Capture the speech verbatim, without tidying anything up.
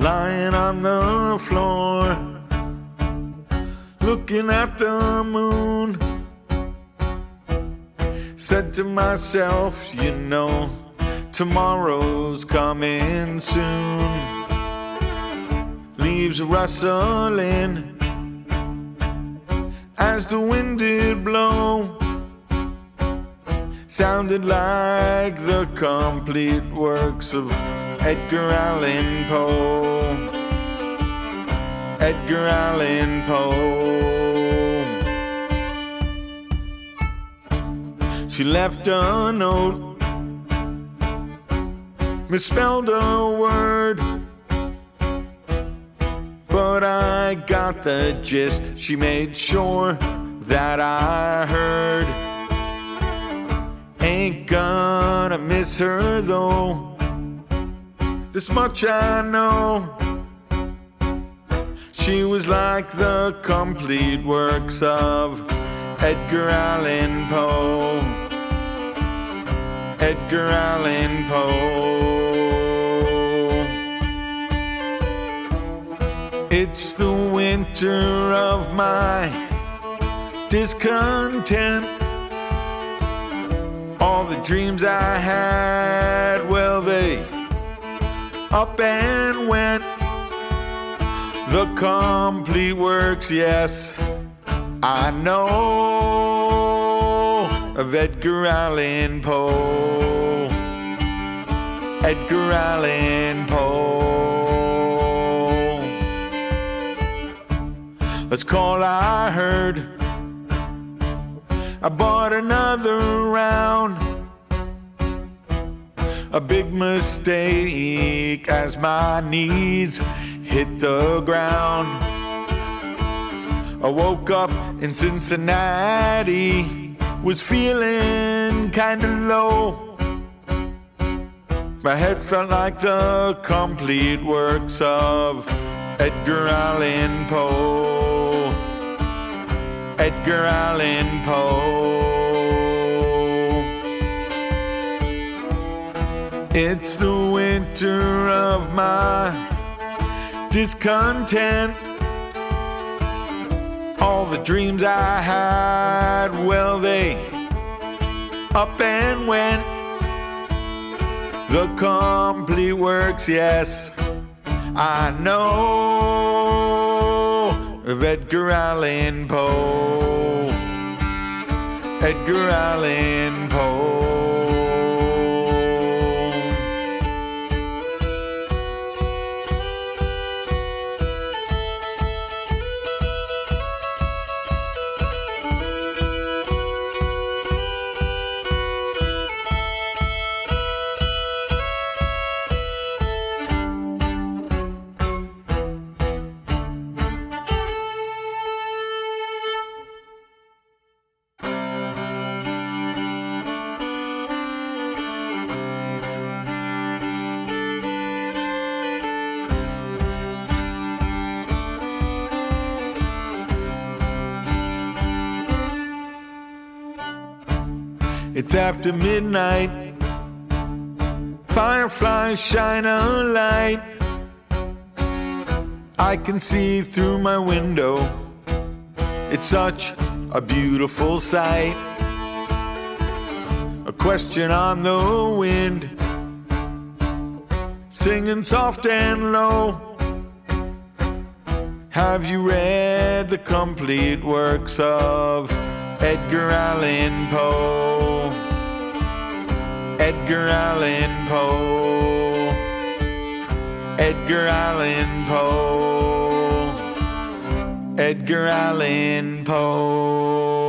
lying on the floor, looking at the moon. Said to myself, you know, tomorrow's coming soon. Leaves rustling as the wind did blow. Sounded like the complete works of Edgar Allan Poe. Edgar Allan Poe. She left a note, misspelled a word, but I got the gist. She made sure that I heard. Ain't gonna miss her though, this much I know. She was like the complete works of Edgar Allan Poe. Edgar Allan Poe. It's the winter of my discontent. All the dreams I had, well, they up and went. The complete works, yes, I know of Edgar Allan Poe. Edgar Allan Poe. That's all I heard. I bought another round. A big mistake as my knees hit the ground. I woke up in Cincinnati, was feeling kinda low. My head felt like the complete works of Edgar Allan Poe. Edgar Allan Poe. It's the winter of my discontent. All the dreams I had, well, they up and went. The complete works, yes, I know of Edgar Allan Poe. Edgar Allan Poe. It's after midnight, fireflies shine a light. I can see through my window, it's such a beautiful sight. A question on the wind, singing soft and low. Have you read the complete works of Edgar Allan Poe? Edgar Allan Poe. Edgar Allan Poe. Edgar Allan Poe.